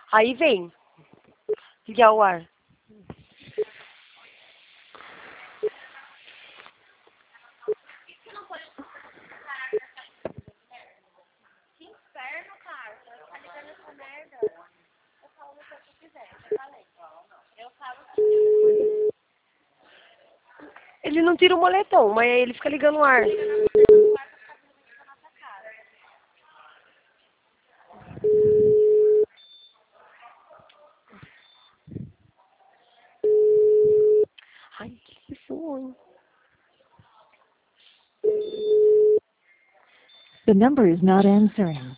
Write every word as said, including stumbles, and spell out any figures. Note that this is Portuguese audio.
Aí vem. Ligar o ar. Ele não tira o moletom, mas aí ele fica ligando o ar. Ai, que isso? The number is not answering.